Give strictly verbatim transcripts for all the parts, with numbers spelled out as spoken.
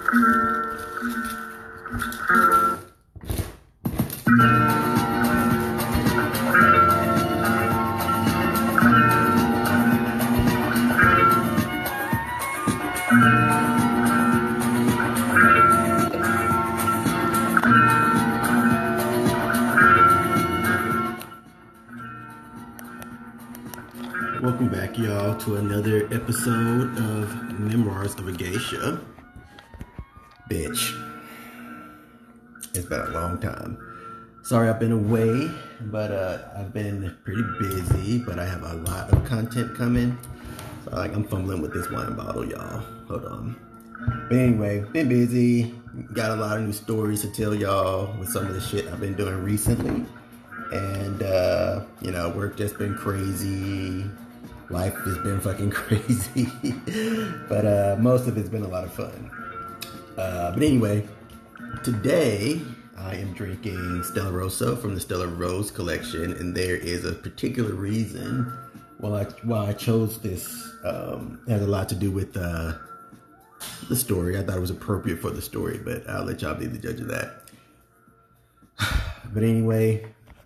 Welcome back, y'all, to another episode of Memoirs of a Geisha. Bitch. It's been a long time. Sorry I've been away, but uh, I've been pretty busy, but I have a lot of content coming. So like I'm fumbling with this wine bottle, y'all. Hold on. But anyway, been busy. Got a lot of new stories to tell y'all with some of the shit I've been doing recently. And, uh, you know, work just been crazy. Life has been fucking crazy. But uh, most of it's been a lot of fun. Uh, but anyway, today I am drinking Stella Rosa from the Stella Rose collection. And there is a particular reason why I, why I chose this. Um, it has a lot to do with uh, the story. I thought it was appropriate for the story, but I'll let y'all be the judge of that. But anyway,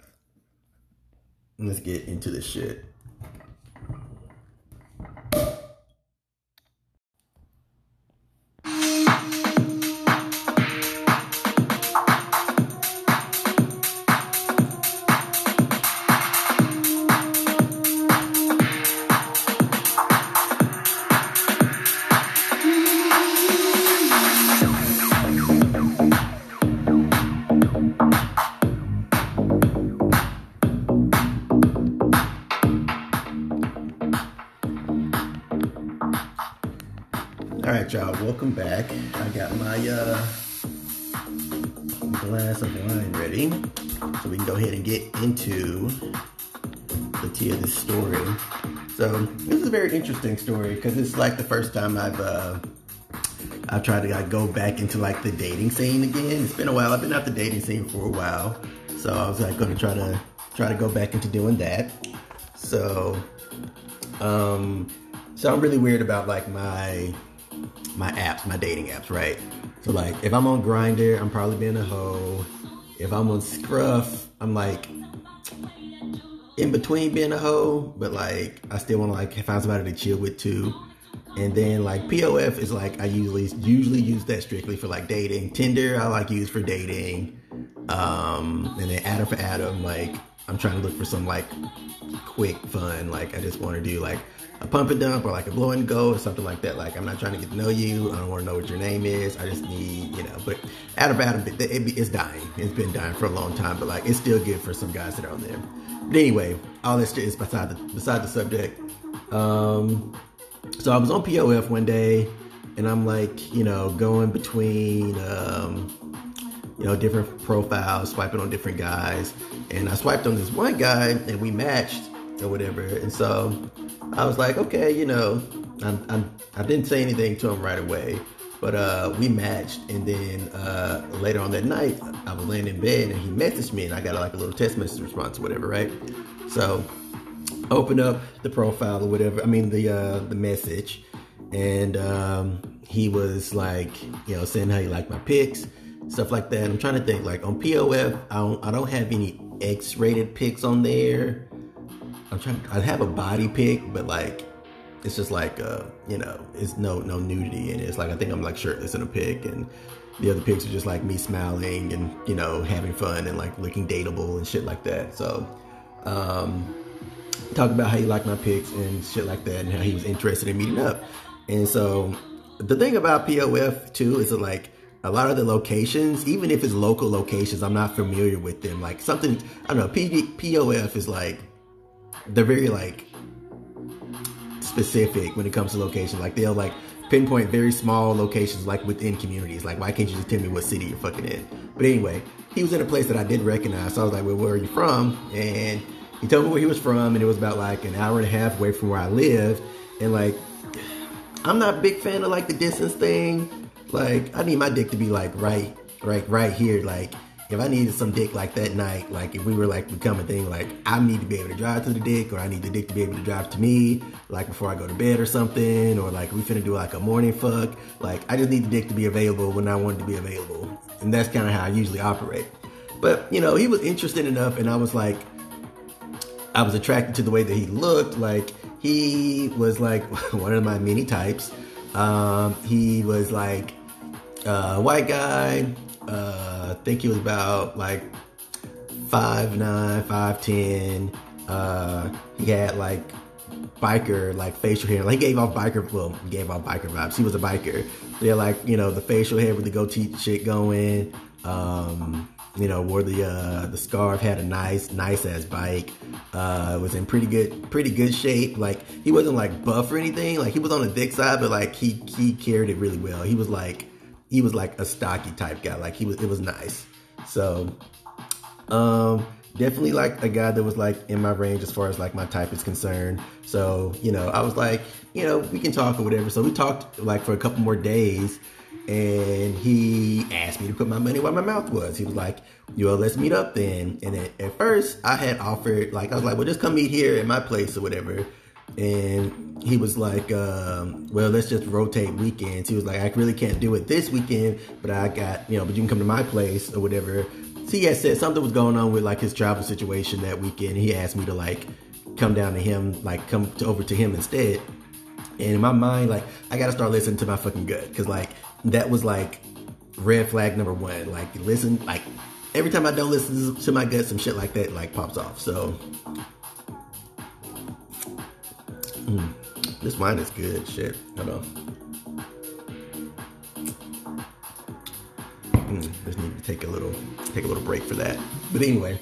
let's get into this shit. Alright, y'all, welcome back. I got my uh, glass of wine ready, so we can go ahead and get into the tea of this story. So, this is a very interesting story, because it's like the first time I've uh, I've tried to like, go back into like the dating scene again. It's been a while. I've been out the dating scene for a while, so I was like going to try to try to go back into doing that. So, um, so I'm really weird about like my my apps, my dating apps, right? So like, if I'm on Grindr, I'm probably being a hoe. If I'm on Scruff, I'm like in between being a hoe, but like I still want to like find somebody to chill with too. And then like P O F is like I usually usually use that strictly for like dating. Tinder I like use for dating. Um, and then Adam for Adam, like I'm trying to look for some like quick fun. Like I just want to do like a pump and dump or like a blow and go or something like that. Like I'm not trying to get to know you. I don't want to know what your name is. I just need, you know, but Adam for Adam, it, it, it's dying. It's been dying for a long time, but like it's still good for some guys that are on there. But anyway, all this shit is beside the, beside the subject. Um, so I was on P O F one day and I'm like, you know, going between, um, you know, different profiles, swiping on different guys. And I swiped on this one guy and we matched or whatever. And so I was like, okay, you know, I'm, I'm, I didn't say anything to him right away, but uh, we matched. And then uh, later on that night, I was laying in bed and he messaged me and I got like a little text message response or whatever, right? So open up the profile or whatever, I mean the uh, the message. And um, he was like, you know, saying how he liked my pics, stuff like that. I'm trying to think, like on P O F, I don't, I don't have any X-rated pics on there. I'm trying to, I have a body pic, but like, it's just like, uh, you know, it's no, no nudity in it. It's like, I think I'm like shirtless in a pic and the other pics are just like me smiling and, you know, having fun and like looking dateable and shit like that. So, um, talk about how he liked my pics and shit like that and how he was interested in meeting up. And so the thing about P O F too is that like, a lot of the locations, even if it's local locations, I'm not familiar with them. Like something, I don't know, P O F is like, they're very like specific when it comes to location. Like they'll like pinpoint very small locations like within communities. Like why can't you just tell me what city you're fucking in? But anyway, he was in a place that I didn't recognize. So I was like, well, where are you from? And he told me where he was from and it was about like an hour and a half away from where I lived. And like, I'm not a big fan of like the distance thing. Like I need my dick to be like right, right, right here. Like if I needed some dick like that night, like if we were like become a thing, like I need to be able to drive to the dick, or I need the dick to be able to drive to me, like before I go to bed or something, or like we finna do like a morning fuck. Like I just need the dick to be available when I want it to be available. And that's kind of how I usually operate. But, you know, he was interested enough, and I was like, I was attracted to the way that he looked. Like, he was like one of my many types. Um, he was like a white guy. Uh, I think he was about like five nine, five ten. Uh, he had like biker, like facial hair. Like he gave off biker, well, he gave off biker vibes. He was a biker. So yeah, like, you know, the facial hair with the goatee shit going. Um, you know, wore the uh, the scarf, had a nice, nice ass bike. Uh, was in pretty good, pretty good shape. Like he wasn't like buff or anything. Like he was on the thick side, but like he he carried it really well. He was like he was like a stocky type guy. Like he was, it was nice. So, um, definitely like a guy that was like in my range as far as like my type is concerned. So, you know, I was like, you know, we can talk or whatever. So we talked like for a couple more days. And he asked me to put my money where my mouth was. He was like, yo, let's meet up then. And at, at first I had offered, like, I was like, well, just come meet here at my place or whatever. And he was like, um, well, let's just rotate weekends. He was like, I really can't do it this weekend, but I got, you know, but you can come to my place or whatever. So he had said something was going on with like his travel situation that weekend. He asked me to like come down to him, like come to, over to him instead. And in my mind, like, I got to start listening to my fucking gut. Cause like, that was like red flag number one. Like listen, like every time I don't listen to my gut, some shit like that like pops off. So mm, this wine is good. Shit, hold on. Mm, just need to take a little, take a little break for that. But anyway,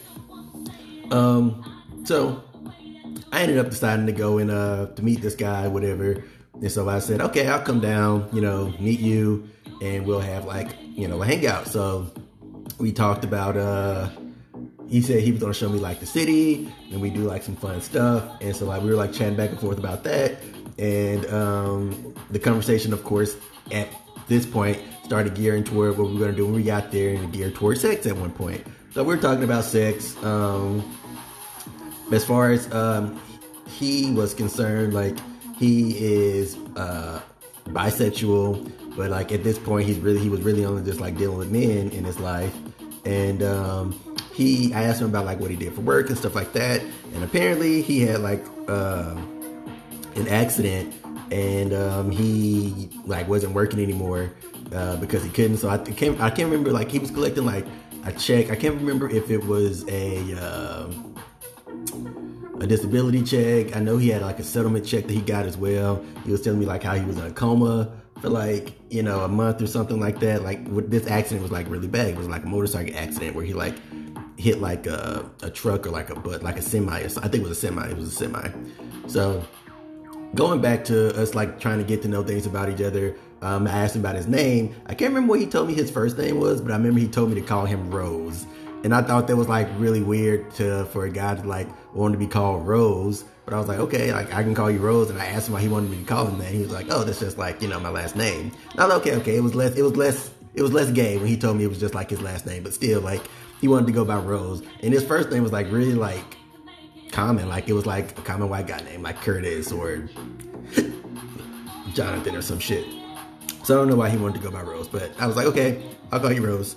um, so I ended up deciding to go and uh to meet this guy, whatever. And so I said, okay, I'll come down, you know, meet you, and we'll have like, you know, a hangout. So we talked about, uh, he said he was going to show me like the city, and we do like some fun stuff. And so like we were like chatting back and forth about that. And um, the conversation, of course, at this point started gearing toward what we were going to do when we got there, and geared toward sex at one point. So we were talking about sex. Um, as far as um, he was concerned, like, he is uh, bisexual, but like at this point, he's really he was really only just like dealing with men in his life. And um, he, I asked him about like what he did for work and stuff like that. And apparently, he had like uh, an accident, and um, he like wasn't working anymore uh, because he couldn't. So I can't I can't remember, like he was collecting like a check. I can't remember if it was a. Uh, a disability check. I know he had like a settlement check that he got as well. He was telling me like how he was in a coma for like, you know, a month or something like that. Like this accident was like really bad. It was like a motorcycle accident where he like hit like a, a truck or like a but like a semi or something. I think it was a semi. It was a semi. So going back to us like trying to get to know things about each other, um, I asked him about his name. I can't remember what he told me his first name was, but I remember he told me to call him Rose. And I thought that was like really weird to for a guy to like want to be called Rose. But I was like, okay, like I can call you Rose. And I asked him why he wanted me to call him that. He was like, oh, that's just like, you know, my last name. And I was like, okay, okay. It was less, it was less, it was less gay when he told me it was just like his last name. But still, like he wanted to go by Rose. And his first name was like really like common. Like it was like a common white guy name, like Curtis or Jonathan or some shit. So I don't know why he wanted to go by Rose. But I was like, okay, I'll call you Rose.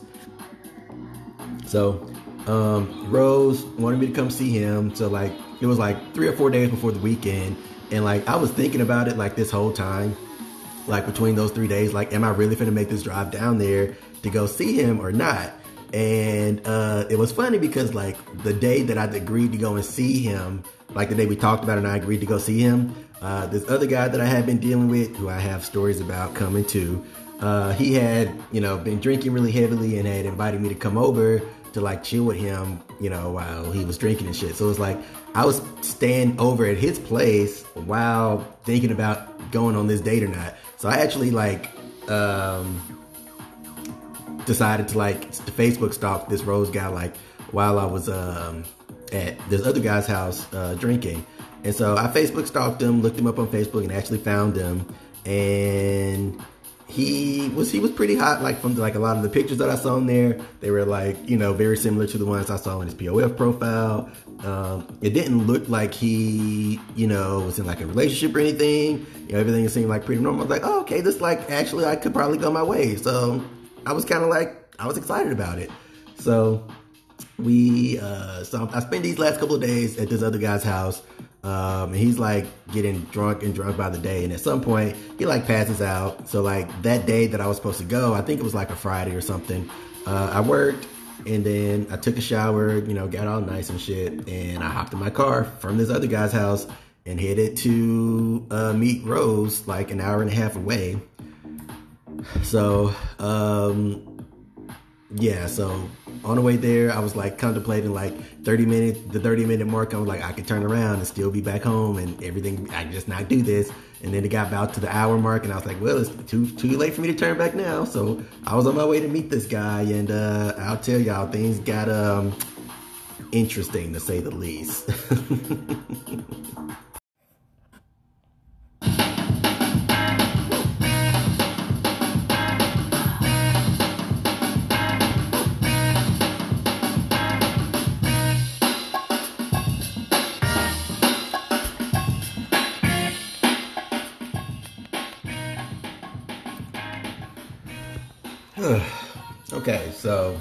So, um, Rose wanted me to come see him. So like, it was like three or four days before the weekend. And like, I was thinking about it like this whole time, like between those three days, like, am I really finna make this drive down there to go see him or not? And, uh, it was funny because like the day that I agreed to go and see him, like the day we talked about it and I agreed to go see him, uh, this other guy that I had been dealing with, who I have stories about coming to, uh, he had, you know, been drinking really heavily and had invited me to come over to like chill with him, you know, while he was drinking and shit. So it was like, I was staying over at his place while thinking about going on this date or not. So I actually like, um, decided to like to Facebook stalk this Rose guy, like while I was, um, at this other guy's house, uh, drinking. And so I Facebook stalked him, looked him up on Facebook and actually found him. And he was he was pretty hot. Like from like a lot of the pictures that I saw in there, they were like, you know, very similar to the ones I saw in his P O F profile. Um, it didn't look like he, you know, was in like a relationship or anything. You know, everything seemed like pretty normal. I was like, oh, okay, this like actually I could probably go my way. So I was kind of like, I was excited about it. So we, uh, so I spent these last couple of days at this other guy's house. Um, and he's like getting drunk and drunk by the day. And at some point he like passes out. So like that day that I was supposed to go, I think it was like a Friday or something. Uh, I worked and then I took a shower, you know, got all nice and shit. And I hopped in my car from this other guy's house and headed to, uh, meet Rose like an hour and a half away. So, um, yeah, so on the way there, I was like contemplating like thirty minutes, the thirty minute mark. I was like, I could turn around and still be back home and everything. I just not do this. And then it got about to the hour mark and I was like, well, it's too, too late for me to turn back now. So I was on my way to meet this guy and, uh, I'll tell y'all things got, um, interesting to say the least. Okay, so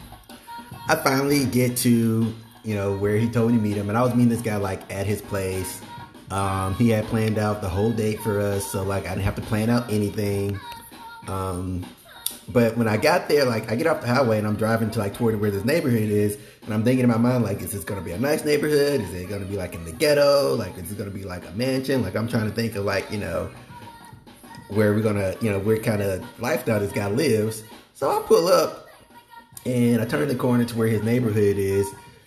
I finally get to, you know, where he told me to meet him, and I was meeting this guy like at his place. Um, he had planned out the whole date for us, so like I didn't have to plan out anything. Um, but when I got there, like I get off the highway and I'm driving to like toward where this neighborhood is, and I'm thinking in my mind like, is this gonna be a nice neighborhood? Is it gonna be like in the ghetto? Like, is it gonna be like a mansion? Like I'm trying to think of like, you know, where we're gonna, you know, where kind of lifestyle this guy lives. So I pull up and I turn the corner to where his neighborhood is.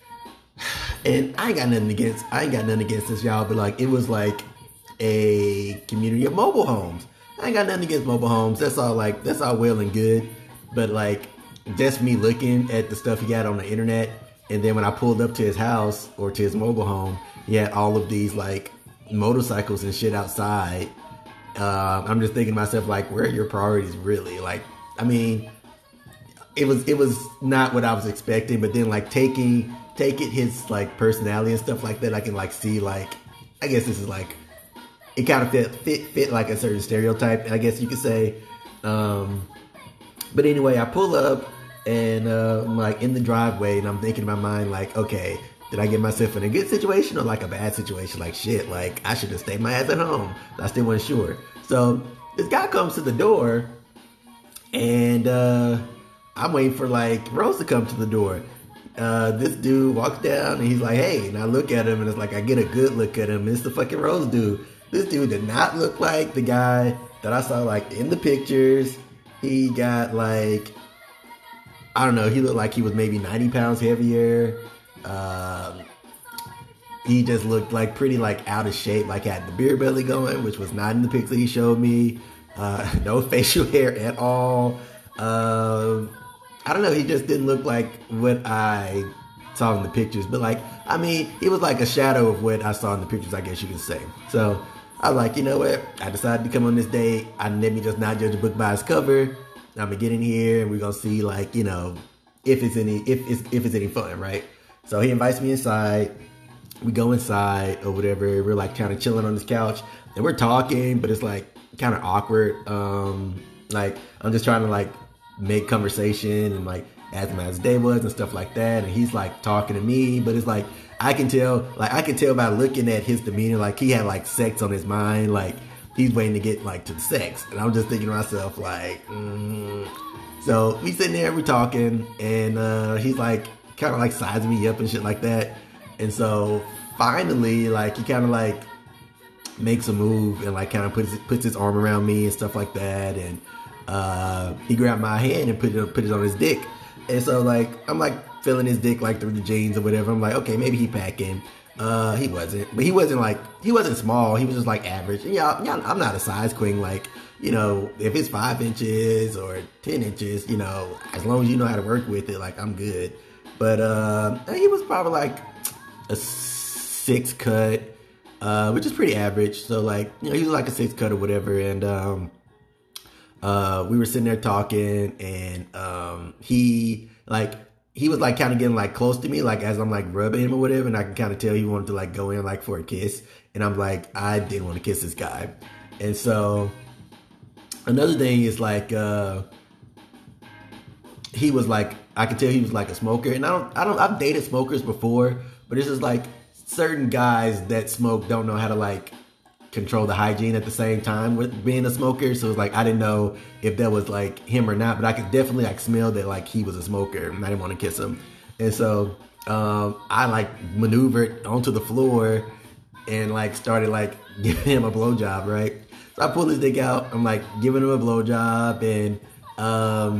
And I ain't got nothing against, I ain't got nothing against this, y'all, but like, it was like a community of mobile homes. I ain't got nothing against mobile homes. That's all like, that's all well and good. But like, just me looking at the stuff he got on the internet. And then when I pulled up to his house or to his mobile home, he had all of these like motorcycles and shit outside. Uh, I'm just thinking to myself, like, where are your priorities really? Like, I mean, it was it was not what I was expecting, but then like taking taking his like personality and stuff like that, I can like see like, I guess this is like, it kind of fit fit fit like a certain stereotype, I guess you could say. Um, but anyway, I pull up and uh, I'm like in the driveway and I'm thinking in my mind like, okay, did I get myself in a good situation or like a bad situation? Like shit, like I should have stayed my ass at home. I still wasn't sure. So this guy comes to the door and uh, I'm waiting for like Rose to come to the door. Uh, this dude walks down and he's like, hey, and I look at him and it's like, I get a good look at him. And it's the fucking Rose dude. This dude did not look like the guy that I saw like in the pictures. He got like, I don't know, he looked like he was maybe ninety pounds heavier. Um, he just looked like pretty like out of shape, like had the beer belly going, which was not in the picture he showed me. Uh, no facial hair at all. Um, I don't know, he just didn't look like what I saw in the pictures. But like, I mean, he was like a shadow of what I saw in the pictures, I guess you could say. So I was like, you know what? I decided to come on this date. I let me just not judge a book by its cover. I'm gonna get in here and we're gonna see like, you know, if it's any if it's if it's any fun, right? So he invites me inside. We go inside or whatever. We're like kind of chilling on this couch and we're talking, but it's like kind of awkward. Um, like I'm just trying to like make conversation and like ask him how his day was and stuff like that. And he's like talking to me, but it's like I can tell, like I can tell by looking at his demeanor, like he had like sex on his mind, like he's waiting to get like to the sex. And I'm just thinking to myself like, mm. So we sitting there, we talking, and uh, he's like kind of like sizing me up and shit like that. And so finally, like he kind of like makes a move and like kind of puts puts his arm around me and stuff like that. And uh, he grabbed my hand and put it put it on his dick. And so like I'm like feeling his dick like through the jeans or whatever. I'm like, okay, maybe he packing. Uh, he wasn't, but he wasn't like he wasn't small. He was just like average. And yeah, yeah, I'm not a size queen. Like, you know, if it's five inches or ten inches, you know, as long as you know how to work with it, like I'm good. But uh, he was probably like a six cut, uh, which is pretty average. So like, you know, he was like a six cut or whatever. And um, uh, we were sitting there talking, and um, he like he was like kind of getting like close to me, like as I'm like rubbing him or whatever, and I can kind of tell he wanted to like go in like for a kiss, and I'm like, I didn't want to kiss this guy. And so another thing is like uh, he was like, I could tell he was like a smoker, and I don't, I don't, I've dated smokers before, but it's just like certain guys that smoke don't know how to like control the hygiene at the same time with being a smoker. So it's like I didn't know if that was like him or not, but I could definitely like smell that like he was a smoker, and I didn't want to kiss him. And so um, I like maneuvered onto the floor and like started like giving him a blowjob, right? So I pulled his dick out. I'm like giving him a blowjob, and um,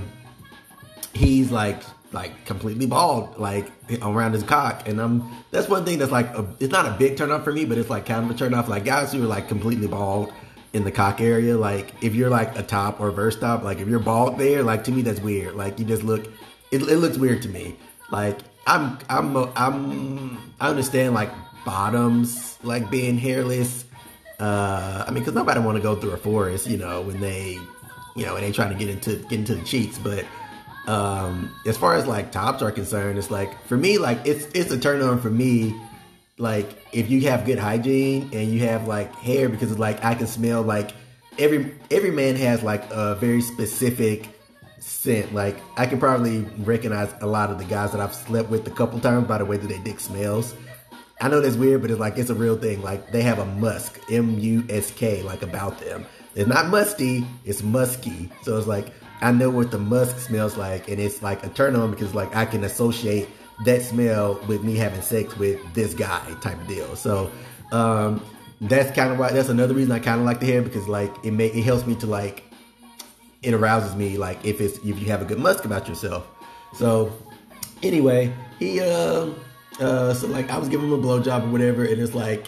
he's like like completely bald, like around his cock. And I'm that's one thing that's like a, it's not a big turn off for me, but it's like kind of a turn off. Like guys who are like completely bald in the cock area, like if you're like a top or verse top, like if you're bald there, like to me that's weird. Like you just look, it, it looks weird to me. Like I'm I'm I'm I understand like bottoms like being hairless. Uh, I mean, because nobody want to go through a forest, you know, when they, you know, and they trying to get into get into the cheeks, but. Um, as far as like tops are concerned, it's like for me, like it's it's a turn on for me. Like if you have good hygiene and you have like hair, because it's like I can smell like every every man has like a very specific scent. Like I can probably recognize a lot of the guys that I've slept with a couple times by the way that their dick smells. I know that's weird, but it's like it's a real thing. Like they have a musk, M U S K, like about them. It's not musty, it's musky. So it's like I know what the musk smells like, and it's like a turn on because like I can associate that smell with me having sex with this guy type of deal. So um, that's kind of why, that's another reason I kind of like the hair, because like it may, it helps me to like, it arouses me like if it's, if you have a good musk about yourself. So anyway, he, uh, uh, so like I was giving him a blowjob or whatever, and it's like,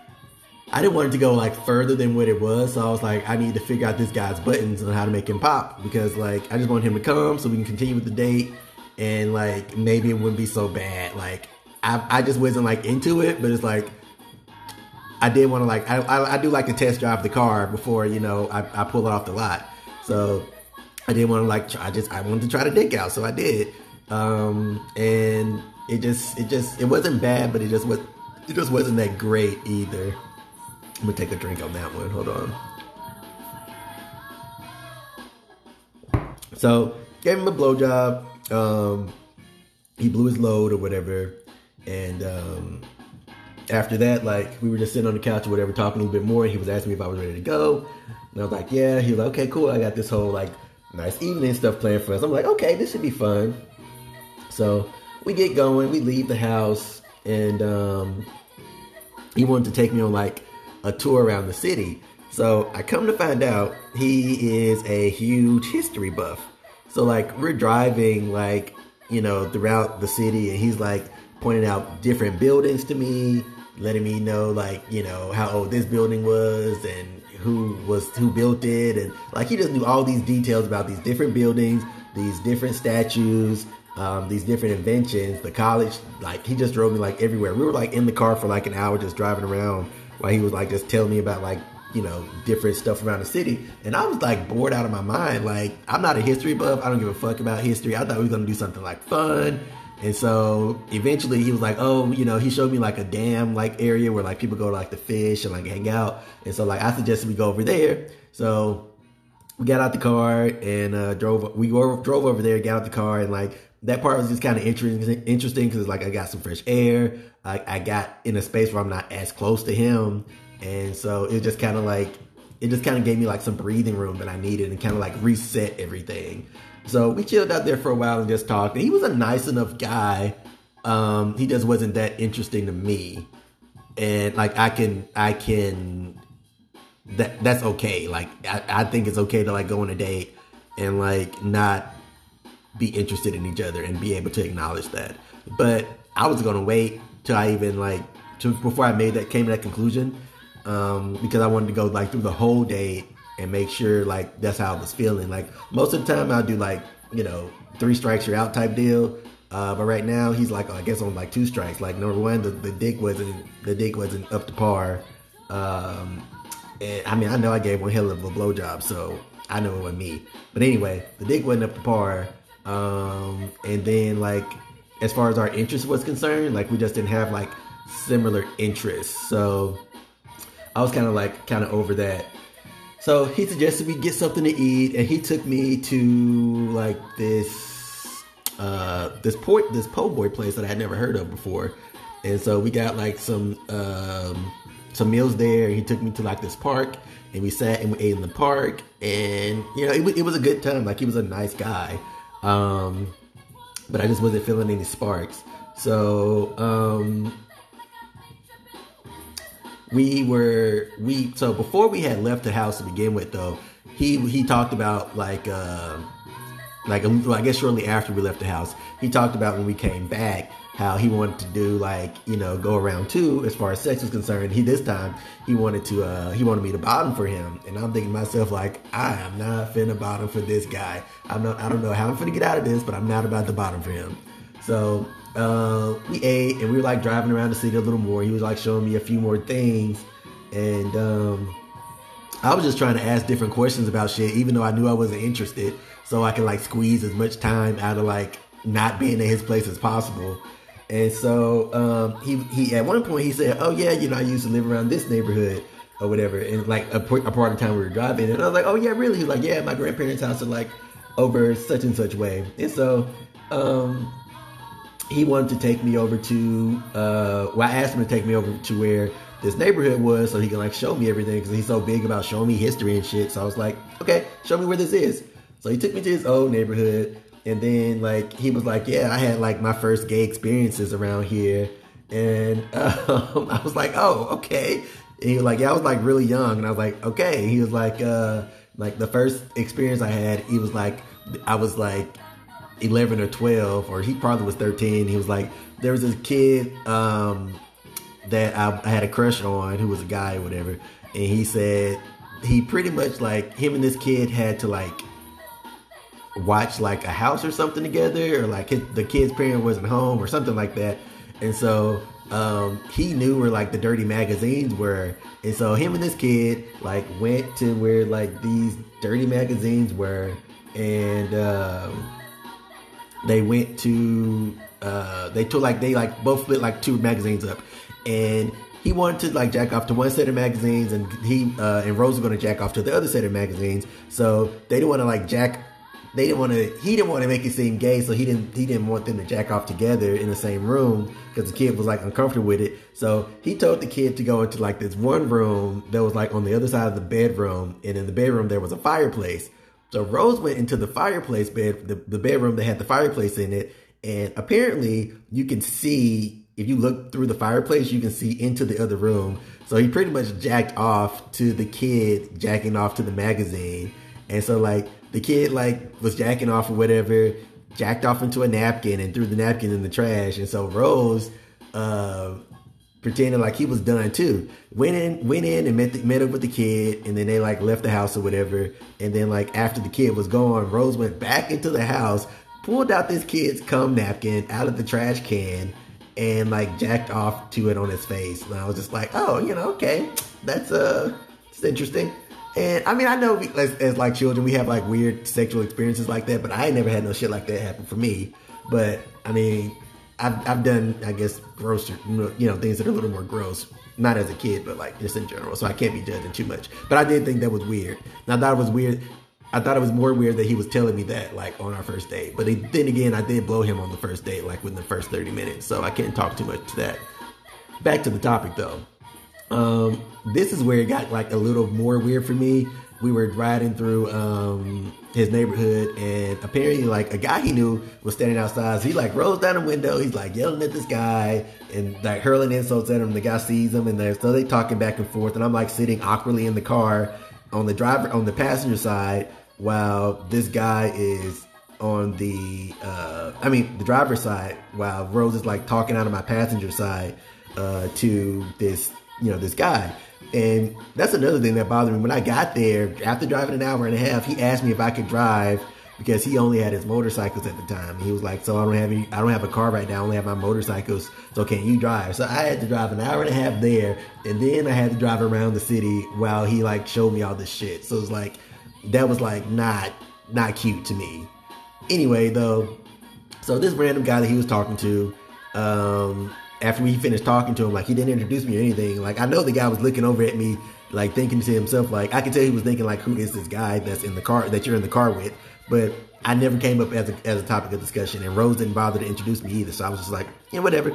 I didn't want it to go like further than what it was. So I was like, I need to figure out this guy's buttons and how to make him pop, because like, I just want him to come so we can continue with the date. And like, maybe it wouldn't be so bad. Like I, I just wasn't like into it, but it's like, I did want to like, I, I, I do like to test drive the car before, you know, I, I pull it off the lot. So I didn't want to like, try, I just, I wanted to try the dick out. So I did. Um, and it just, it just, it wasn't bad, but it just was, it just wasn't that great either. I'm gonna take a drink on that one. Hold on. So gave him a blowjob. Um, he blew his load or whatever, and um, after that, like we were just sitting on the couch or whatever, talking a little bit more. And he was asking me if I was ready to go, and I was like, "Yeah." He was like, "Okay, cool. I got this whole like nice evening stuff planned for us." I'm like, "Okay, this should be fun." So we get going. We leave the house, and um, he wanted to take me on like a tour around the city. So I come to find out he is a huge history buff. So like we're driving like, you know, throughout the city, and he's like pointing out different buildings to me, letting me know like, you know, how old this building was and who was, who built it. And like, he just knew all these details about these different buildings, these different statues, um, these different inventions, the college. Like he just drove me like everywhere. We were like in the car for like an hour just driving around, while he was like just telling me about like, you know, different stuff around the city. And I was like bored out of my mind. Like I'm not a history buff. I don't give a fuck about history. I thought we were going to do something like fun. And so eventually he was like, oh, you know, he showed me like a dam like area where like people go to like the fish and like hang out. And so like I suggested we go over there. So we got out the car and uh, drove, we drove over there, got out the car, and like that part was just kind of interesting interesting because like I got some fresh air. I, I got in a space where I'm not as close to him. And so it just kind of like, it just kind of gave me like some breathing room that I needed and kind of like reset everything. So we chilled out there for a while and just talked. And he was a nice enough guy. Um, he just wasn't that interesting to me. And like I can, I can, that that's okay. Like I, I think it's okay to like go on a date and like not be interested in each other and be able to acknowledge that. But I was going to wait till I even like, to, before I made that, came to that conclusion, um, because I wanted to go like through the whole date and make sure like that's how I was feeling. Like most of the time I'll do like, you know, three strikes you're out type deal. Uh, but right now he's like, I guess on like two strikes. Like number one, the, the dick wasn't, the dick wasn't up to par. Um, and I mean, I know I gave one hell of a blowjob, so I know it wasn't me. But anyway, the dick wasn't up to par. Um, and then like, as far as our interest was concerned, like we just didn't have like similar interests. So I was kind of like, kind of over that. So he suggested we get something to eat, and he took me to like this, uh, this po this po' boy place that I had never heard of before. And so we got like some, um, some meals there. He took me to like this park, and we sat and we ate in the park, and you know, it, it was a good time. Like he was a nice guy. Um, but I just wasn't feeling any sparks. So, um, we were, we, so before we had left the house to begin with though, he, he talked about like, uh, like, well, I guess shortly after we left the house, he talked about when we came back, how he wanted to do like, you know, go around too, as far as sex was concerned. He, this time, he wanted to, uh, he wanted me to bottom for him. And I'm thinking to myself, like, I am not finna bottom for this guy. I'm not, I don't know how I'm finna get out of this, but I'm not about to bottom for him. So, uh, we ate, and we were like driving around the city a little more. He was like showing me a few more things. And, um, I was just trying to ask different questions about shit, even though I knew I wasn't interested, so I could like squeeze as much time out of like not being at his place as possible. And so um, he he at one point he said, "Oh yeah, you know, I used to live around this neighborhood or whatever," and like a, a part of the time we were driving, and I was like, "Oh yeah, really?" He was like, "Yeah, my grandparents' house is like over such and such way," and so um, he wanted to take me over to. Uh, well, I asked him to take me over to where this neighborhood was, so he can like show me everything, because he's so big about showing me history and shit. So I was like, "Okay, show me where this is." So he took me to his old neighborhood. And then, like, he was like, yeah, I had, like, my first gay experiences around here. And um, I was like, oh, okay. And he was like, yeah, I was, like, really young. And I was like, okay. And he was like, uh, like, the first experience I had, he was like, I was, like, eleven or twelve, or he probably was thirteen. He was like, there was this kid um, that I, I had a crush on, who was a guy or whatever. And he said he pretty much, like, him and this kid had to, like, watch like a house or something together, or like his, the kid's parent wasn't home or something like that. And so um, he knew where like the dirty magazines were. And so him and this kid like went to where like these dirty magazines were, and um, they went to, uh, they took like, they like both split like two magazines up, and he wanted to like jack off to one set of magazines, and he uh, and Rose was going to jack off to the other set of magazines. So they didn't want to like jack They didn't want to. He didn't want to make it seem gay, so he didn't. He didn't want them to jack off together in the same room, because the kid was like uncomfortable with it. So he told the kid to go into like this one room that was like on the other side of the bedroom, and in the bedroom there was a fireplace. So Rose went into the fireplace bed, the, the bedroom that had the fireplace in it, and apparently you can see, if you look through the fireplace, you can see into the other room. So he pretty much jacked off to the kid jacking off to the magazine, and so like. The kid, like, was jacking off or whatever, jacked off into a napkin and threw the napkin in the trash. And so Rose, uh, pretending like he was done too, went in, went in and met, the, met up with the kid, and then they, like, left the house or whatever. And then, like, after the kid was gone, Rose went back into the house, pulled out this kid's cum napkin out of the trash can, and, like, jacked off to it on his face. And I was just like, oh, you know, okay, that's, uh, it's interesting. And I mean, I know we, as, as like children, we have like weird sexual experiences like that, but I ain't never had no shit like that happen for me. But I mean, I've, I've done, I guess, grosser, you know, things that are a little more gross, not as a kid, but like just in general. So I can't be judging too much. But I did think that was weird. And I thought it was weird. I thought it was more weird that he was telling me that like on our first date. But it, then again, I did blow him on the first date, like within the first thirty minutes. So I can't talk too much to that. Back to the topic though. Um, this is where it got like a little more weird for me. We were riding through um, his neighborhood, and apparently like a guy he knew was standing outside. So he like rolls down the window. He's like yelling at this guy and like hurling insults at him. The guy sees him, and they're so they talking back and forth. And I'm like sitting awkwardly in the car on the driver on the passenger side, while this guy is on the uh, I mean the driver's side, while Rose is like talking out of my passenger side uh, to this. You know, this guy. And that's another thing that bothered me. When I got there, after driving an hour and a half, he asked me if I could drive, because he only had his motorcycles at the time. He was like, so I don't have any, I don't have a car right now. I only have my motorcycles. So can you drive? So I had to drive an hour and a half there. And then I had to drive around the city while he like showed me all this shit. So it's like, that was like not not cute to me. Anyway, though, so this random guy that he was talking to, um, after we finished talking to him, like he didn't introduce me or anything. Like I know the guy was looking over at me, like thinking to himself, like I could tell he was thinking like, who is this guy that's in the car that you're in the car with? But I never came up as a, as a topic of discussion, and Rose didn't bother to introduce me either. So I was just like, yeah, whatever.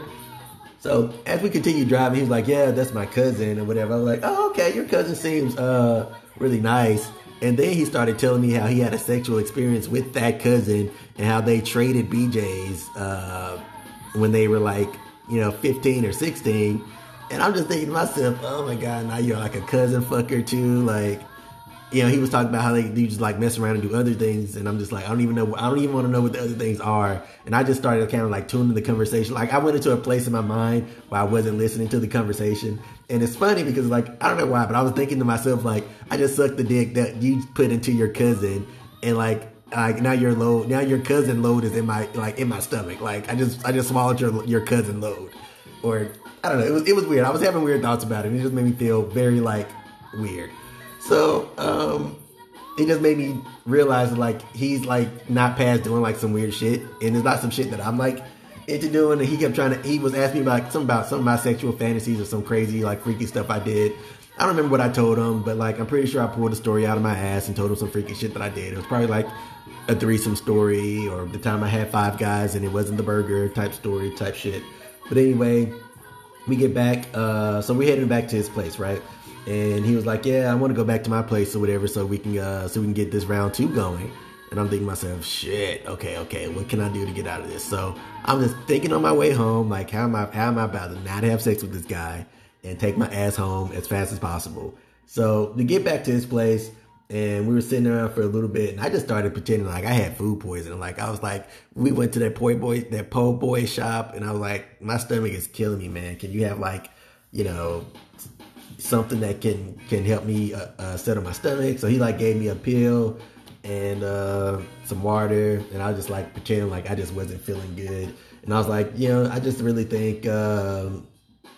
So as we continued driving, he was like, yeah, that's my cousin or whatever. I was like, oh, okay, your cousin seems uh, really nice. And then he started telling me how he had a sexual experience with that cousin and how they traded B Js uh, when they were like, you know, fifteen or sixteen. And I'm just thinking to myself, oh my God, now you're like a cousin fucker too. Like, you know, he was talking about how they do just like mess around and do other things. And I'm just like, I don't even know. I don't even want to know what the other things are. And I just started kind of like tuning the conversation. Like I went into a place in my mind where I wasn't listening to the conversation. And it's funny because like, I don't know why, but I was thinking to myself, like, I just sucked the dick that you put into your cousin. And like, like now your load, now your cousin load is in my, like in my stomach. Like I just, I just swallowed your, your cousin load. Or I don't know. It was, it was weird. I was having weird thoughts about it. And it just made me feel very like weird. So, um, it just made me realize that, like, he's, like, not past doing, like, some weird shit. And it's not some shit that I'm, like, into doing. And he kept trying to, he was asking me about some about some of my sexual fantasies or some crazy, like, freaky stuff I did. I don't remember what I told him, but, like, I'm pretty sure I pulled a story out of my ass and told him some freaky shit that I did. It was probably, like, a threesome story or the time I had five guys and it wasn't the burger type story type shit. But anyway, we get back. Uh, so we're heading back to his place, right? And he was like, yeah, I want to go back to my place or whatever so we can uh, so we can get this round two going. And I'm thinking to myself, shit, okay, okay, what can I do to get out of this? So I'm just thinking on my way home, like, how am I, how am I about to not have sex with this guy and take my ass home as fast as possible? So to get back to his place, and we were sitting around for a little bit, and I just started pretending like I had food poisoning. Like I was like, we went to that po' boy, that po' boy shop, and I was like, my stomach is killing me, man. Can you have like, you know, something that can can help me uh, uh, settle my stomach? So he like gave me a pill and uh, some water, and I was just like pretending like I just wasn't feeling good. And I was like, you know, I just really think um,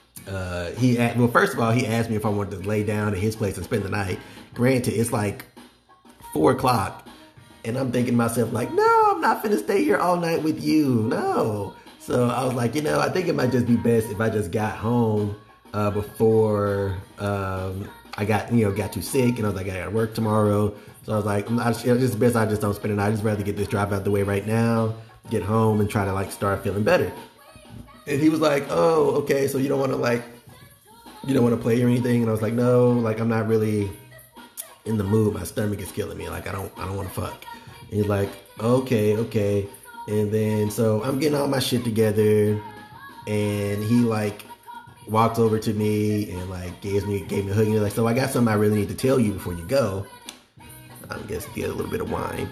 uh, he asked, well, first of all, he asked me if I wanted to lay down at his place and spend the night. Granted, it's like four o'clock, and I'm thinking to myself like, no, I'm not finna stay here all night with you, no. So I was like, you know, I think it might just be best if I just got home Uh, before um, I got, you know, got too sick, and I was like, I gotta work tomorrow. So I was like, I'm not, it's best I just don't spend the night. I just rather get this drive out the way right now, get home, and try to like start feeling better. And he was like, oh, okay, so you don't want to like, you don't want to play or anything? And I was like, no, like I'm not really in the mood. My stomach is killing me. Like I don't, I don't want to fuck. And he's like, okay, okay. And then so I'm getting all my shit together, and he like walks over to me and like gives me gave me a hug, and he's like, so I got something I really need to tell you before you go. I guess get a little bit of wine.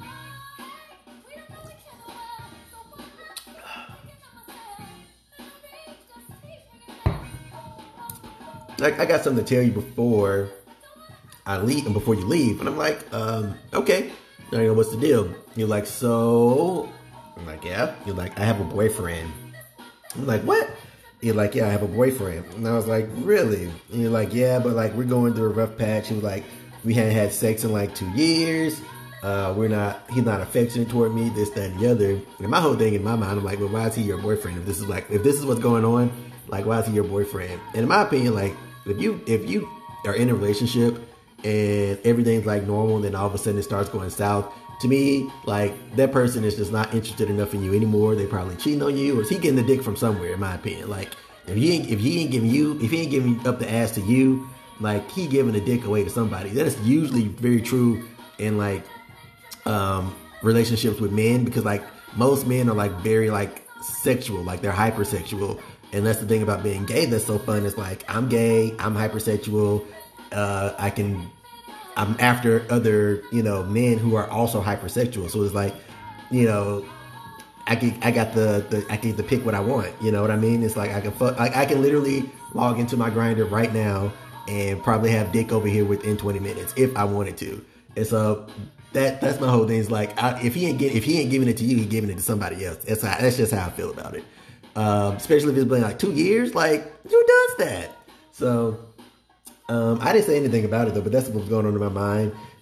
Like, I got something to tell you before I leave and before you leave. And I'm like, um, okay. Now you know what's the deal. You're like, so I'm like, yeah. You're like, I have a boyfriend. I'm like, what? You're like, yeah, I have a boyfriend. And I was like, really? And you're like, yeah, but like we're going through a rough patch. He was like, we hadn't had sex in like two years. Uh, we're not, he's not affectionate toward me, this, that, and the other. And my whole thing in my mind, I'm like, well, why is he your boyfriend? If this is like, if this is what's going on, like, why is he your boyfriend? And in my opinion, like, if you, if you are in a relationship and everything's like normal, and then all of a sudden it starts going south, to me, like, that person is just not interested enough in you anymore. They probably cheating on you, or is he getting the dick from somewhere, in my opinion. Like, if he ain't, if he ain't giving you, if he ain't giving up the ass to you, like, he giving the dick away to somebody. That is usually very true in, like, um, relationships with men, because, like, most men are, like, very, like, sexual, like, they're hypersexual. And that's the thing about being gay that's so fun. It's like, I'm gay, I'm hypersexual, uh, I can... I'm after other, you know, men who are also hypersexual. So it's like, you know, I can, I got the, the I get to pick what I want. You know what I mean? It's like I can fuck, like I can literally log into my Grindr right now and probably have dick over here within twenty minutes if I wanted to. And so that that's my whole thing. Is like, I, if he ain't get, if he ain't giving it to you, he's giving it to somebody else. That's how, that's just how I feel about it. Um, especially if it's been like two years. Like, who does that? So. Um, I didn't say anything about it though, but that's what was going on in my mind.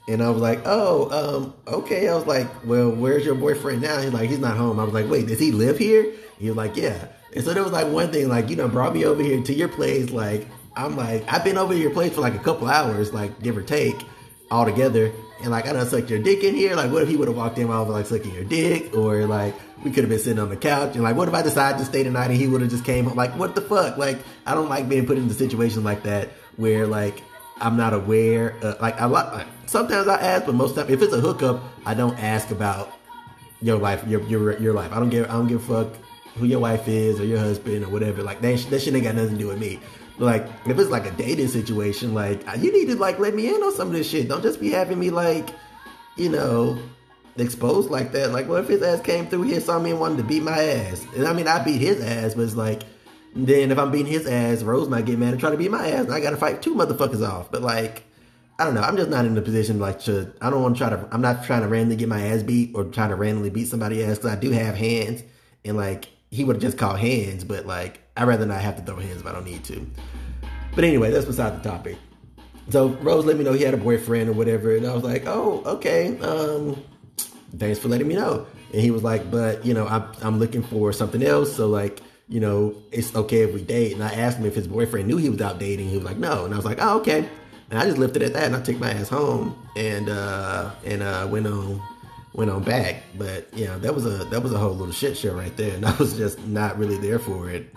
And I was like, oh, um, okay. I was like, well, where's your boyfriend now? He's like, he's not home. I was like, wait, does he live here? He was like, yeah. And so there was like one thing, like, you know, brought me over here to your place. Like, I'm like, I've been over to your place for like a couple hours, like, give or take, all together. And like, I done sucked your dick in here. Like, what if he would have walked in while I was like sucking your dick? Or like, we could have been sitting on the couch. And like, what if I decided to stay the night and he would have just came home? Like, what the fuck? Like, I don't like being put into situations like that where like, I'm not aware. Uh, like, a lot, like, sometimes I ask, but most time, if it's a hookup, I don't ask about your life, your your your life. I don't give, I don't give a fuck who your wife is or your husband or whatever. Like that, that shit ain't got nothing to do with me. But like, if it's like a dating situation, like you need to like let me in on some of this shit. Don't just be having me like, you know, exposed like that. Like, what if his ass came through here, saw me and wanted to beat my ass? And I mean, I beat his ass, but it's like. Then if I'm beating his ass, Rose might get mad and try to beat my ass. And I got to fight two motherfuckers off. But like, I don't know. I'm just not in the position like to, I don't want to try to, I'm not trying to randomly get my ass beat or trying to randomly beat somebody's ass because I do have hands. And like, he would have just called hands. But like, I'd rather not have to throw hands if I don't need to. But anyway, that's beside the topic. So Rose let me know he had a boyfriend or whatever. And I was like, oh, okay. Um, thanks for letting me know. And he was like, but you know, I'm, I'm looking for something else. So like, you know, it's okay if we date. And I asked him if his boyfriend knew he was out dating. He was like, no. And I was like, oh, okay. And I just left it at that. And I took my ass home and uh, and uh, went on went on back. But yeah, that was a that was a whole little shit show right there. And I was just not really there for it.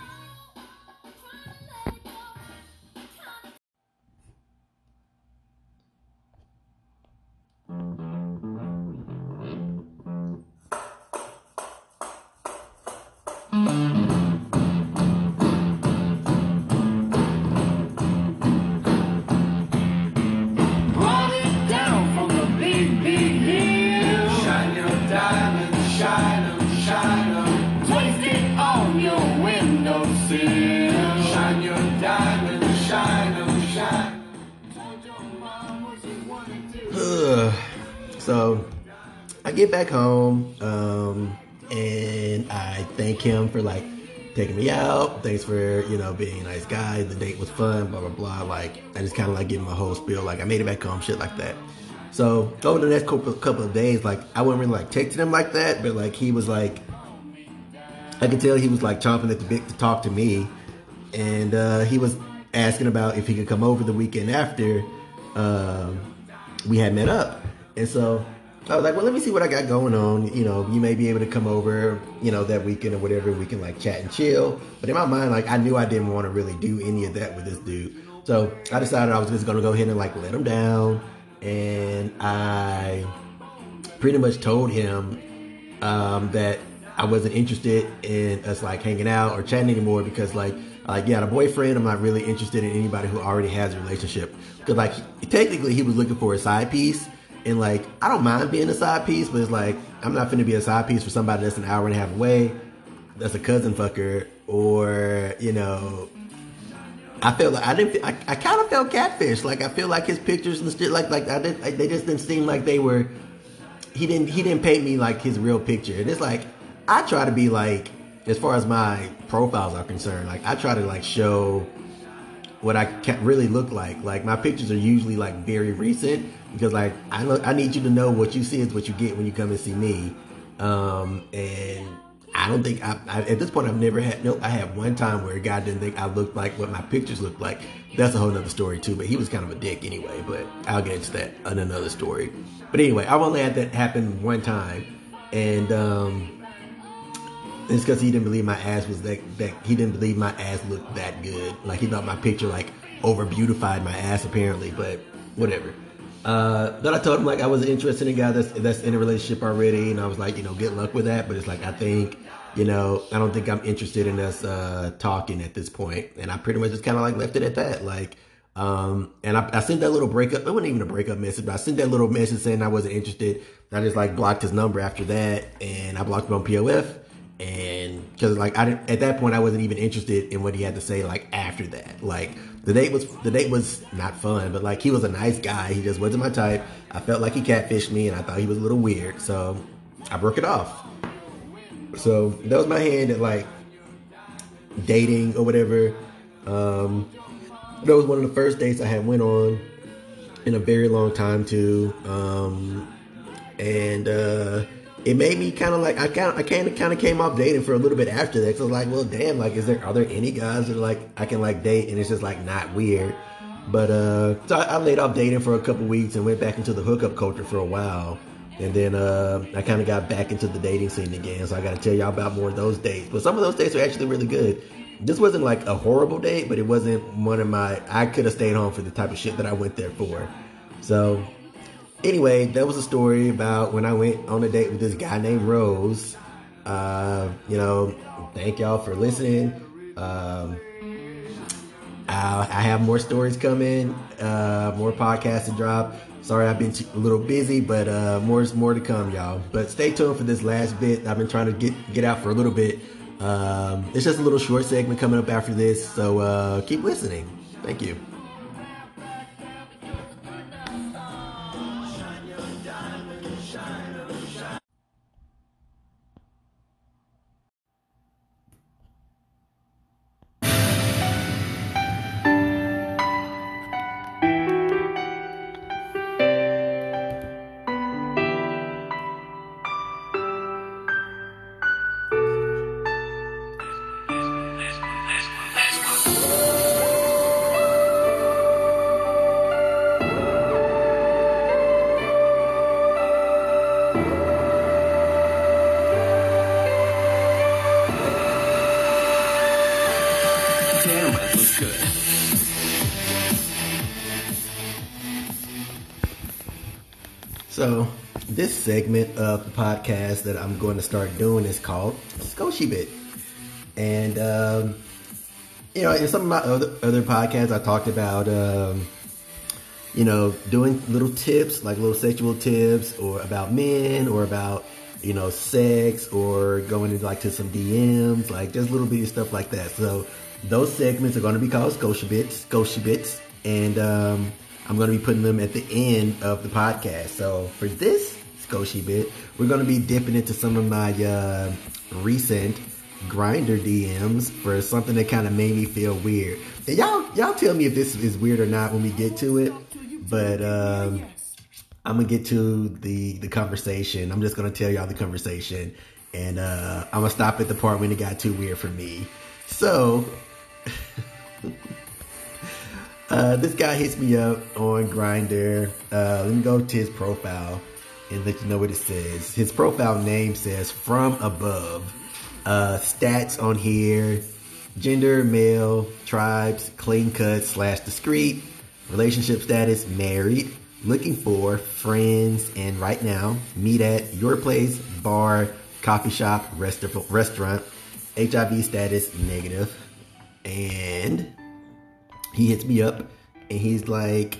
So I get back home um, and I thank him for like taking me out. Thanks for, you know, being a nice guy. The date was fun, blah, blah, blah. Like, I just kind of like give him a whole spiel. Like, I made it back home, shit like that. So over the next couple, couple of days, like, I wasn't really like texting him like that, but like, he was like, I could tell he was like chomping at the bit to talk to me. And uh, he was asking about if he could come over the weekend after uh, we had met up. And so I was like, well, let me see what I got going on. You know, you may be able to come over, you know, that weekend or whatever. We can like chat and chill. But in my mind, like, I knew I didn't want to really do any of that with this dude. So I decided I was just going to go ahead and like let him down. And I pretty much told him um, that I wasn't interested in us like hanging out or chatting anymore because like, like yeah, the boyfriend, I'm not really interested in anybody who already has a relationship. Because like, technically he was looking for a side piece. And like, I don't mind being a side piece, but it's like, I'm not finna be a side piece for somebody that's an hour and a half away, that's a cousin fucker, or, you know, I feel like, I didn't, feel, I, I kind of felt catfish. Like, I feel like his pictures and shit, like, like, I did, like, they just didn't seem like they were, he didn't, he didn't paint me like his real picture. And it's like, I try to be like, as far as my profiles are concerned, like, I try to like show what I can really look like. Like, my pictures are usually like very recent because like I know I need you to know what you see is what you get when you come and see me. Um, and I don't think I, I at this point I've never had no. I had one time where a guy didn't think I looked like what my pictures looked like. That's a whole nother story too. But he was kind of a dick anyway. But I'll get into that in another story. But anyway, I've only had that happen one time, and um, it's because he didn't believe my ass was that, that he didn't believe my ass looked that good. Like, he thought my picture like over beautified my ass apparently, but whatever. Uh, then I told him like I wasn't interested in a guy that's that's in a relationship already, and I was like, you know, good luck with that. But it's like, I think, you know, I don't think I'm interested in us uh, talking at this point. And I pretty much just kind of like left it at that. Like, um, and I, I sent that little breakup. It wasn't even a breakup message, but I sent that little message saying I wasn't interested. I just like blocked his number after that, and I blocked him on P O F. And because like I didn't, at that point I wasn't even interested in what he had to say like after that. Like, the date was the date was not fun, but like, he was a nice guy. He just wasn't my type. I felt like he catfished me, and I thought he was a little weird, so I broke it off. So that was my hand at like dating or whatever. Um, that was one of the first dates I had went on. in a very long time too. Um, and uh, it made me kind of like, I kind of, I kind of, kind of came off dating for a little bit after that. So I was like, well, damn, like, is there, are there any guys that are like, I can like date and it's just like not weird? But uh, so I, I laid off dating for a couple weeks and went back into the hookup culture for a while. And then uh, I kind of got back into the dating scene again. So I got to tell y'all about more of those dates. But some of those dates were actually really good. This wasn't like a horrible date, but it wasn't one of my, I could have stayed home for the type of shit that I went there for. So anyway, that was a story about when I went on a date with this guy named Rose. Uh, you know, thank y'all for listening. Um, I, I have more stories coming, uh, more podcasts to drop. Sorry, I've been a little busy, but uh, more is more to come, y'all. But stay tuned for this last bit. I've been trying to get get out for a little bit. Um, it's just a little short segment coming up after this, so uh, keep listening. Thank you. So this segment of the podcast that I'm going to start doing is called Skoshi Bit. And, um, you know, in some of my other, other podcasts, I talked about, um, you know, doing little tips, like little sexual tips, or about men, or about, you know, sex, or going into like to some D Ms, like just little bitty stuff like that. So those segments are going to be called Skoshi Bits, Skoshi Bits. And, um, I'm going to be putting them at the end of the podcast. So for this Skoshi Bit, we're going to be dipping into some of my uh, recent Grindr D Ms for something that kind of made me feel weird. And y'all, y'all tell me if this is weird or not when we get to it. But um, I'm going to get to the, the conversation. I'm just going to tell y'all the conversation. And uh, I'm going to stop at the part when it got too weird for me. So... Uh, this guy hits me up on Grindr. Uh, let me go to his profile and let you know what it says. His profile name says From Above. Uh, stats on here: gender, male, tribes, clean cut slash discreet, relationship status, married, looking for friends, and right now, meet at your place, bar, coffee shop, restaurant, restaurant, H I V status, negative, and... he hits me up and he's like,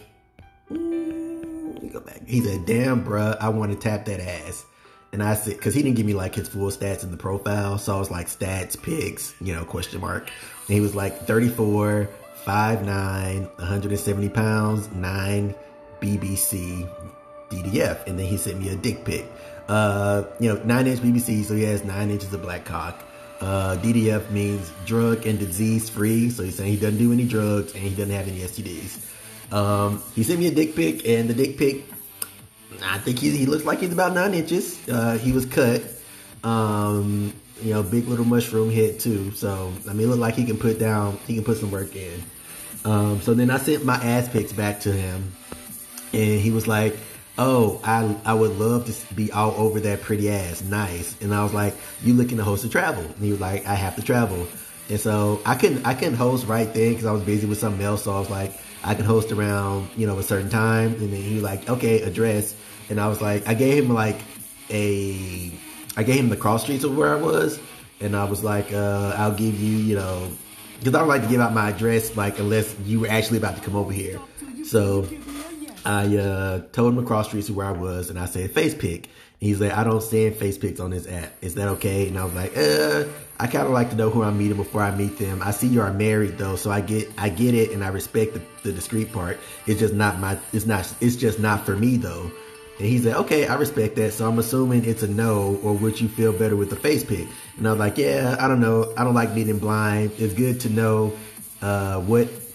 mm, let me go back. He said, damn, bruh, I want to tap that ass. And I said, because he didn't give me like his full stats in the profile. So I was like, stats, pics, you know, question mark. And he was like thirty-four, five nine, one hundred seventy pounds, nine B B C, D D F. And then he sent me a dick pic. Uh, you know, nine inch B B C, so he has nine inches of black cock. Uh, D D F means drug and disease free. So he's saying he doesn't do any drugs and he doesn't have any S T Ds. Um, he sent me a dick pic, and the dick pic, I think he, he looks like he's about nine inches. Uh, he was cut. Um, you know, big little mushroom head too. So, I mean, it looked like he can put down, he can put some work in. Um, so then I sent my ass pics back to him, and he was like, oh, I I would love to be all over that pretty ass. Nice. And I was like, you looking to host a travel? And he was like, I have to travel. And so I couldn't I couldn't host right then because I was busy with something else. So I was like, I can host around, you know, a certain time. And then he was like, okay, address. And I was like, I gave him like a, I gave him the cross streets of where I was. And I was like, uh, I'll give you, you know, because I don't like to give out my address, like, unless you were actually about to come over here. So I uh, told him across the streets where I was, and I said, face pic. And he's like, I don't send face pics on this app. Is that okay? And I was like, uh, I kind of like to know who I'm meeting before I meet them. I see you are married though, so I get, I get it, and I respect the, the discreet part. It's just not my, it's not, it's just not for me though. And he's like, okay, I respect that. So I'm assuming it's a no, or would you feel better with the face pic? And I was like, yeah, I don't know. I don't like meeting blind. It's good to know uh, what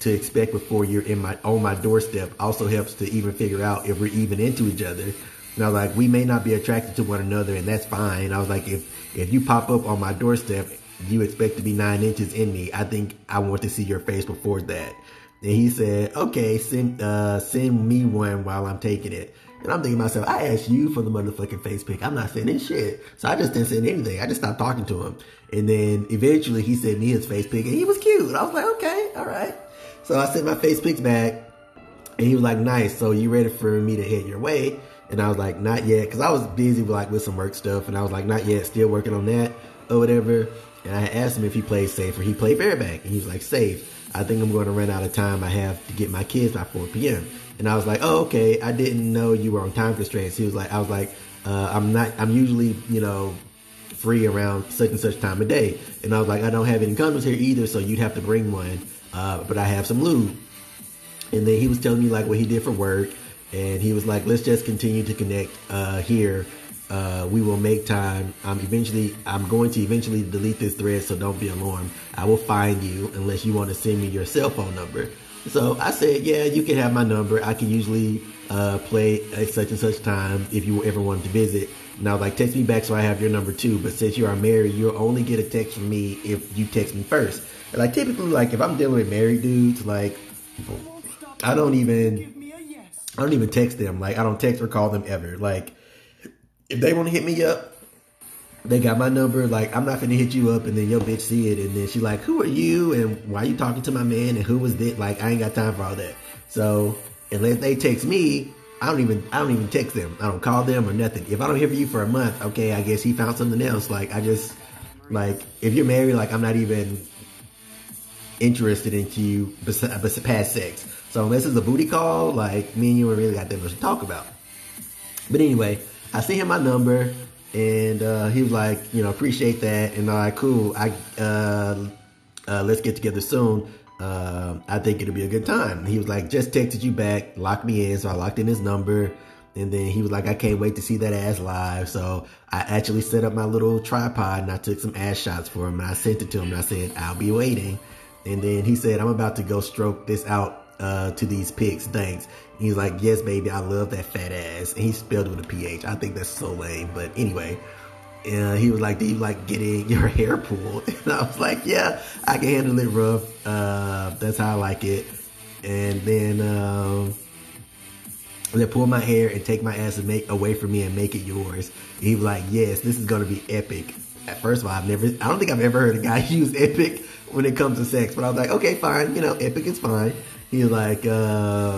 to expect before you're in my on my doorstep also helps to even figure out if we're even into each other. And I was like, we may not be attracted to one another, and that's fine. I was like, if if you pop up on my doorstep, you expect to be nine inches in me. I think I want to see your face before that. And he said, okay, send uh, send me one while I'm taking it. And I'm thinking to myself, I asked you for the motherfucking face pic. I'm not sending shit. So I just didn't send anything. I just stopped talking to him. And then eventually he sent me his face pic, and he was cute. I was like, okay, all right. So I sent my face pics back, and he was like, nice. So you ready for me to head your way? And I was like, not yet. Because I was busy with, like, with some work stuff. And I was like, not yet. Still working on that or whatever. And I asked him if he played safe, or he played bareback. And he was like, safe. I think I'm going to run out of time. I have to get my kids by four p m And I was like, oh, okay. I didn't know you were on time constraints. He was like, I was like, uh, I'm not, I'm usually, you know, free around such and such time of day. And I was like, I don't have any condoms here either, so you'd have to bring one. Uh, but I have some lube. And then he was telling me like what he did for work. And he was like, let's just continue to connect uh, here. Uh, we will make time. Um, eventually, I'm going to eventually delete this thread, so don't be alarmed. I will find you unless you want to send me your cell phone number. So I said, yeah, you can have my number. I can usually uh, play at such and such time if you ever wanted to visit. And I was like, text me back so I have your number too. But since you are married, you'll only get a text from me if you text me first. And like typically, like if I'm dealing with married dudes, like I don't even, I don't even text them. Like I don't text or call them ever. Like if they want to hit me up, they got my number. Like, I'm not finna hit you up and then your bitch see it. And then she like, who are you? And why are you talking to my man? And who was that? Like, I ain't got time for all that. So unless they text me, I don't even, I don't even text them. I don't call them or nothing. If I don't hear from you for a month, okay, I guess he found something else. Like, I just, like, if you're married, like, I'm not even interested in you besides past sex. So unless it's a booty call, like, me and you ain't really got that much to talk about. But anyway, I sent him my number. And uh, he was like, you know, appreciate that. And I'm like, cool. I uh, uh, let's get together soon. Uh, I think it'll be a good time. And he was like, just texted you back, locked me in. So I locked in his number. And then he was like, I can't wait to see that ass live. So I actually set up my little tripod and I took some ass shots for him. And I sent it to him and I said, I'll be waiting. And then he said, I'm about to go stroke this out uh, to these pics. Thanks. He's like, yes, baby, I love that fat ass. And he spelled it with a P H. I think that's so lame. But anyway, uh, he was like, do you like getting your hair pulled? And I was like, yeah, I can handle it rough. Uh, that's how I like it. And then um, they pull my hair and take my ass and make away from me and make it yours. And he was like, yes, this is going to be epic. First of all, I've never, I don't think I've ever heard a guy use epic when it comes to sex. But I was like, okay, fine. You know, epic is fine. He was like, uh...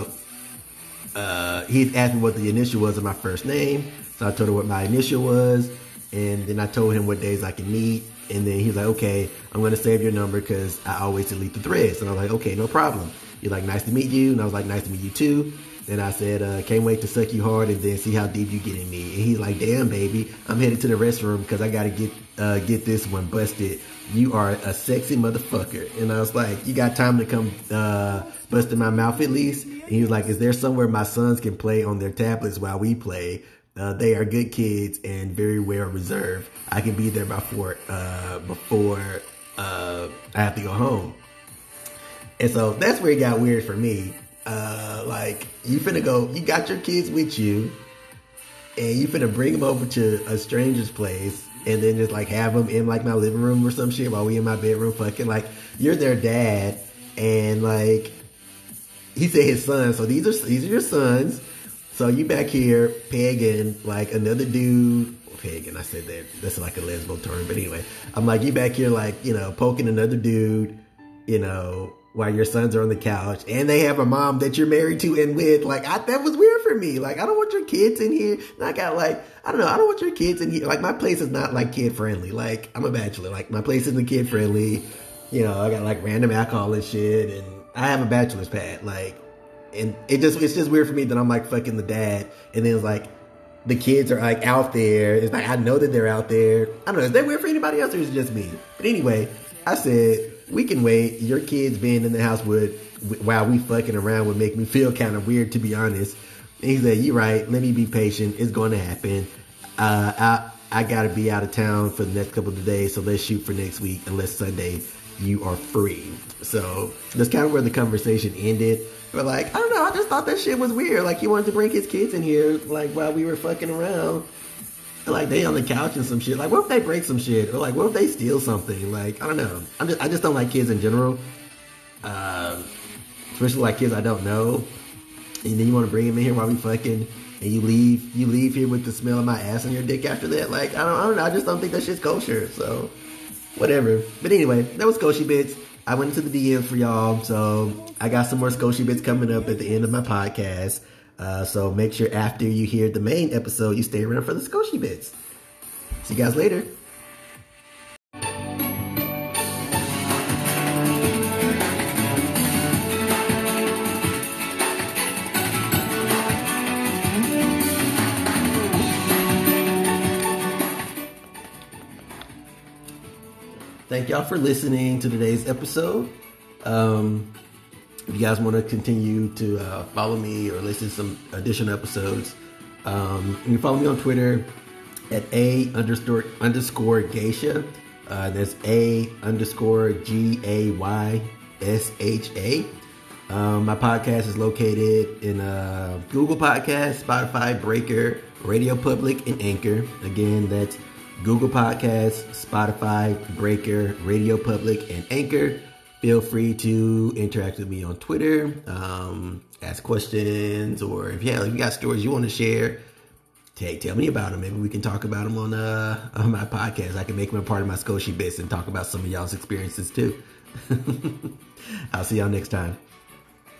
Uh, he asked me what the initial was of my first name. So I told him what my initial was. And then I told him what days I can meet. And then he was like, okay, I'm going to save your number because I always delete the threads. And I was like, okay, no problem. He's like, nice to meet you. And I was like, nice to meet you too. And I said, uh, can't wait to suck you hard and then see how deep you get in me. And he's like, damn, baby, I'm headed to the restroom because I got to get uh, get this one busted. You are a sexy motherfucker. And I was like, you got time to come uh, bust in my mouth at least? And he was like, is there somewhere my sons can play on their tablets while we play? Uh, they are good kids and very well reserved. I can be there before, uh, before uh, I have to go home. And so that's where it got weird for me. Uh, like, you finna go, you got your kids with you, and you finna bring them over to a stranger's place, and then just, like, have them in, like, my living room or some shit while we in my bedroom fucking. Like, you're their dad, and, like, he said his son, so these are, these are your sons. So you back here pegging, like, another dude. Pegging, I said that. That's, like, a lesbo term, but anyway. I'm like, you back here, like, you know, poking another dude, you know, while your sons are on the couch, and they have a mom that you're married to and with. Like, I, that was weird for me. Like, I don't want your kids in here. And I got like, I don't know, I don't want your kids in here. Like, my place is not like kid friendly. Like, I'm a bachelor. Like, my place isn't kid friendly. You know, I got like random alcohol and shit, and I have a bachelor's pad. Like, and it just, it's just weird for me that I'm like fucking the dad, and then it's like, the kids are like out there. It's like, I know that they're out there. I don't know, is that weird for anybody else or is it just me? But anyway, I said, we can wait. Your kids being in the house would, while we fucking around would make me feel kind of weird, to be honest. And he said, you're right. Let me be patient. It's going to happen. Uh, I I got to be out of town for the next couple of days, so let's shoot for next week unless Sunday you are free. So that's kind of where the conversation ended. But like, I don't know, I just thought that shit was weird. Like, he wanted to bring his kids in here, like, while we were fucking around. Like, they on the couch and some shit. Like, what if they break some shit? Or like, what if they steal something? Like, I don't know. I'm just, I just don't like kids in general. Um, especially like kids I don't know. And then you want to bring them in here while we fucking, and you leave, you leave here with the smell of my ass on your dick after that. Like, I don't, I don't know. I just don't think that shit's kosher. So, whatever. But anyway, that was Scotia Bits. I went into the D Ms for y'all. So, I got some more Scotia Bits coming up at the end of my podcast. Uh, so make sure after you hear the main episode, you stay around for the Scotia Bits. See you guys later. Thank y'all for listening to today's episode. Um... If you guys want to continue to uh, follow me or listen to some additional episodes, um, you can follow me on Twitter at A underscore underscore Geisha. Uh, that's A underscore G A Y S H A. Um, my podcast is located in uh, Google Podcasts, Spotify, Breaker, Radio Public, and Anchor. Again, that's Google Podcasts, Spotify, Breaker, Radio Public, and Anchor. Feel free to interact with me on Twitter, um, ask questions, or if, yeah, if you got stories you want to share, hey, tell me about them. Maybe we can talk about them on, uh, on my podcast. I can make them a part of my Scotia Bits and talk about some of y'all's experiences too. I'll see y'all next time.